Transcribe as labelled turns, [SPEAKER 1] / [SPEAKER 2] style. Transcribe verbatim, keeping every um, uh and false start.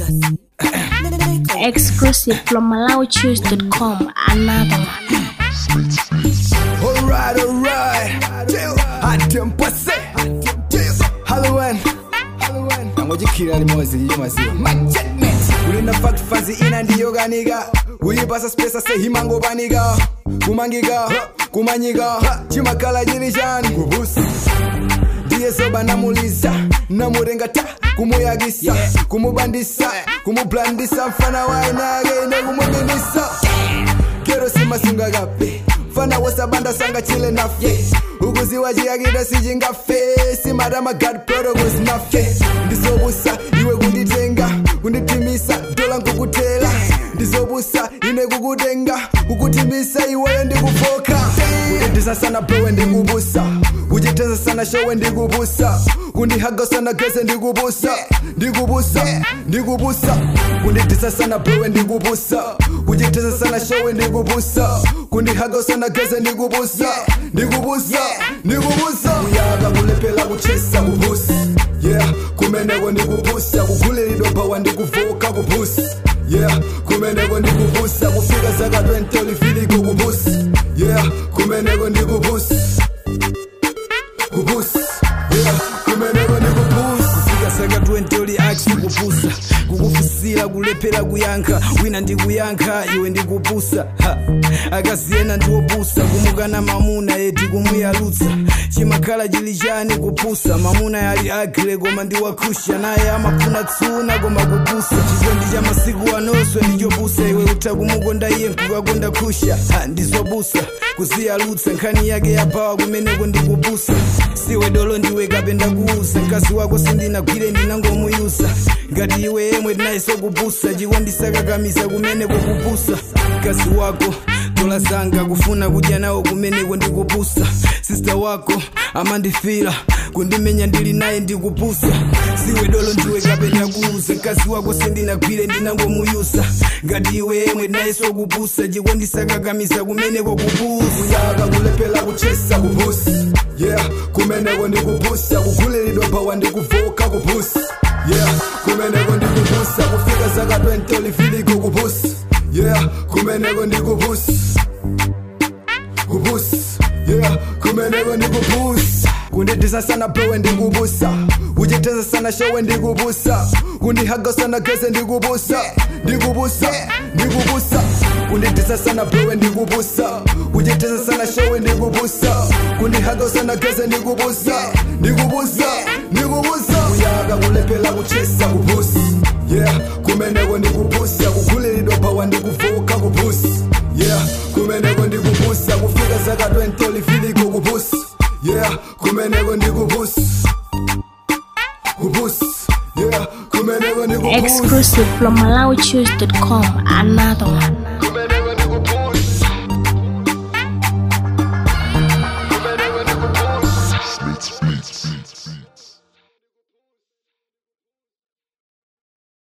[SPEAKER 1] Exclusive from Malawi Choose dot com. Another one.
[SPEAKER 2] Alright, alright. Hot tempo say. Halloween. Angojikira limozi yimaziwa. Majetnet. Ulina fact fazi ina ndiyo ganiga. Uyibasa space say himango baniga. Kumangiga, kumanyiga. Chimakala jilijani. Kubusi. Diye soba namuliza. Namurengata. Kumuyagisa. Kumubandisa. Kumublandisa. Mfana wainage. Negumubinisa. Kero sima sunga gape. Fana wasabanda sanga chile na fe. Uguzi wajiagida sijinga fe. Simadama God protocol na fe. Ndizobusa iwe kunditenga. Kunditimisa dola nkukutela. Ndizobusa ine kukudenga. Kukutimisa iwe ndi kufoka. Kunditisa sana bro ndi kubusa. Kujitesa sana show ndi kubusa. Kundihaga sana gese ndi kubusa. Ndi kubusa, ndi kubusa. Kunditisa sana bro ndi kubusa. Kujitesa sana show ndi kubusa. Kundihaga sana gese ndi kubusa. Ndi kubusa, ndi kubusa. Kuyaga kulepela kuchesa kubusa. Yeah, kumeneko ndi kubusa. Kukulelido bawa ndi kuvoka kubusa. Yeah, kumeneko ndi kubusa. Kufika zaka twenty olifiliko kubusa. Yeah, kumeneko ndi kubusa. Kubusa. Yeah, kumeneko ndi kubusa. Kufika zaka twenty oli aksi kubusa. Kukufusila kulepela kuyanka. Wina ndi kuyanka iwe ndi kubusa. Ha, akasiyena ndi obusa. Kumukana mamuna eti kumuyalutsa. Chimakala jilijani kupusa. Mamuna yali agre goma ndi wakusha. Naye amafuna tsuna goma kubusa. Chikondi cha masiku anoswe ndichobusa. Iwe utakumukonda iye nkukakonda kusha. Ha, ndizobusa kuziyalutsa. Nkhani yake yapawa kumeneko ndi kubusa. Siwe dolo ndiwe kapenda kuusa. Nkasi wako sindinagwire ndinangomuyusa. Ngati iwe yemwe tinaiso kubusa. Chikondi sakakamisa kumeneko kubusa. Nkasi wako dola zanga kufuna kudya nawo kumeneko ndikubusa. Sister wako amandifila kundimenya ndili naye ndikubusa. Siwe dolo ndiwe kapenda kuusa. Nkasi wako sindinagwire ndinangomuyusa. Ngati iwe yemwe tinaiso kubusa. Chikondi sakakamisa kumeneko kubusa. Kuyaga kulepela kuchesa kubusa. Yeah, kumeneko ndikubusa. Kukulelidwa bawa ndikuvoka kubusa. Yeah, kumeneko ndikubusa. Kufika zaka twenty olifiliko kubusa. Yeah, kumeneko ndikubusa. Kubusa. Yeah, kumeneko ndikubusa. Kunditisa sana bro ndikubusa. Kujitesa sana show ndikubusa. Kundihaga sana gese ndikubusa. Ndikubusa, ndikubusa. Kunditisa sana bro ndikubusa. Kujitesa sana show ndikubusa. Kundihaga sana gese ndikubusa. Ndikubusa, ndikubusa. Kuyaga kulepela kuchesa kubusa. Yeah, kumeneko ndikubusa. Kukulelidwa bawa ndikuvoka kubusa. Yeah, kumeneko ndikubusa. Kufika zaka twenty olifiliko kubusa. Yeah, kumeneko ndikubusa. Kubusa. Yeah, kumeneko ndikubusa.
[SPEAKER 1] Exclusive from Malawi Choose dot com. Another one.